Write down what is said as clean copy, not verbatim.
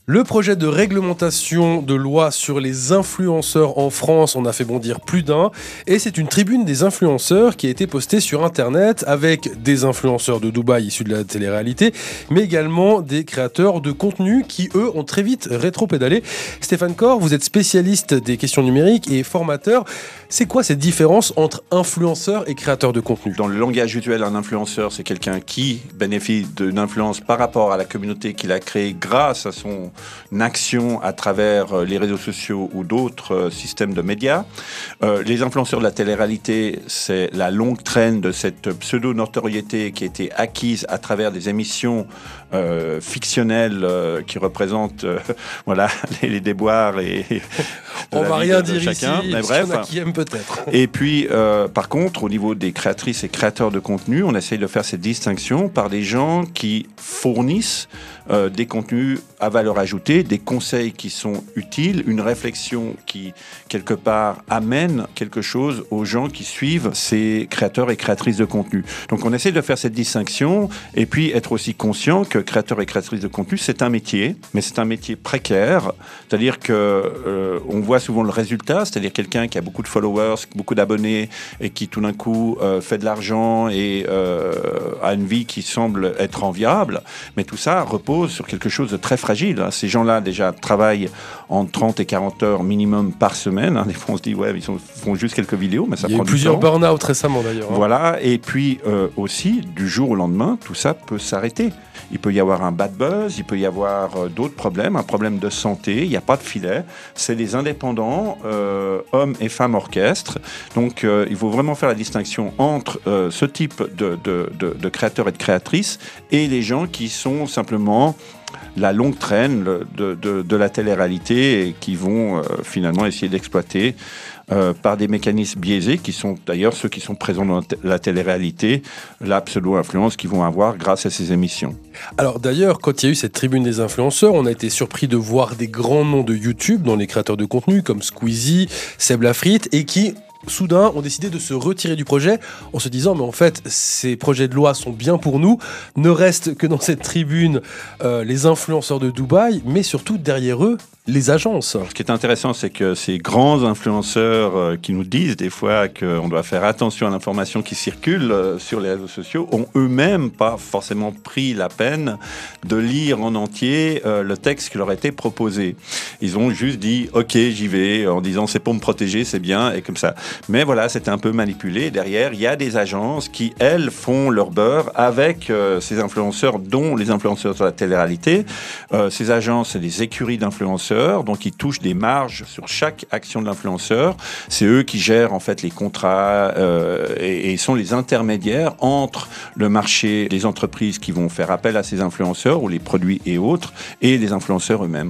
Le projet de réglementation de loi sur les influenceurs en France en a fait bondir plus d'un. Et c'est une tribune des influenceurs qui a été postée sur Internet avec des influenceurs de Dubaï issus de la télé-réalité, mais également des créateurs de contenu qui, eux, ont très vite rétro-pédalé. Stéphane Corr, vous êtes spécialiste des questions numériques et formateur. C'est quoi cette différence entre influenceurs et créateurs de contenu ? Dans le langage usuel, un influenceur, c'est quelqu'un qui bénéficie d'une influence par rapport à la communauté qu'il a créée grâce à son action à travers les réseaux sociaux ou d'autres systèmes de médias. Les influenceurs de la télé-réalité, c'est la longue traîne de cette pseudo-notoriété qui a été acquise à travers des émissions fictionnelles qui représentent voilà, les déboires et on va rien dire chacun. Ici, mais bref. Il y en a qui aiment peut-être. Et puis, par contre, au niveau des créatrices et créateurs de contenu, on essaye de faire cette distinction par des gens qui fournissent des contenus à valeur ajoutée, des conseils qui sont utiles, une réflexion qui, quelque part, amène quelque chose aux gens qui suivent ces créateurs et créatrices de contenu. Donc, on essaie de faire cette distinction et puis être aussi conscient que créateurs et créatrices de contenu, c'est un métier, mais c'est un métier précaire. C'est-à-dire que on voit souvent le résultat, c'est-à-dire quelqu'un qui a beaucoup de followers, beaucoup d'abonnés et qui, tout d'un coup, fait de l'argent et a une vie qui semble être enviable. Mais tout ça repose sur quelque chose de très fragile. Ces gens-là, déjà, travaillent en 30 et 40 heures minimum par semaine. Des fois, on se dit, ouais, ils font juste quelques vidéos, mais ça prend du temps. Il y a eu plusieurs burn-out récemment, d'ailleurs. Voilà. Et puis, aussi, du jour au lendemain, tout ça peut s'arrêter. Il peut y avoir un bad buzz, il peut y avoir d'autres problèmes, un problème de santé, il n'y a pas de filet. C'est des indépendants, hommes et femmes orchestres. Donc, il faut vraiment faire la distinction entre ce type de créateurs et de créatrices et les gens qui sont simplement la longue traîne de la télé-réalité et qui vont finalement essayer d'exploiter par des mécanismes biaisés qui sont d'ailleurs ceux qui sont présents dans la télé-réalité, la pseudo-influence qu'ils vont avoir grâce à ces émissions. Alors d'ailleurs, quand il y a eu cette tribune des influenceurs, on a été surpris de voir des grands noms de YouTube dans les créateurs de contenu comme Squeezie, Seb Lafrite et qui soudain ont décidé de se retirer du projet en se disant mais en fait ces projets de loi sont bien pour nous, ne restent que dans cette tribune les influenceurs de Dubaï, mais surtout derrière eux les agences. Ce qui est intéressant, c'est que ces grands influenceurs qui nous disent des fois qu'on doit faire attention à l'information qui circule sur les réseaux sociaux ont eux-mêmes pas forcément pris la peine de lire en entier le texte qui leur a été proposé. Ils ont juste dit « Ok, j'y vais » en disant « C'est pour me protéger, c'est bien » et comme ça. Mais voilà, c'était un peu manipulé. Derrière, il y a des agences qui, elles, font leur beurre avec ces influenceurs, dont les influenceurs de la télé-réalité. Ces agences, c'est des écuries d'influenceurs. Donc, ils touchent des marges sur chaque action de l'influenceur. C'est eux qui gèrent en fait les contrats et sont les intermédiaires entre le marché des entreprises qui vont faire appel à ces influenceurs ou les produits et autres et les influenceurs eux-mêmes.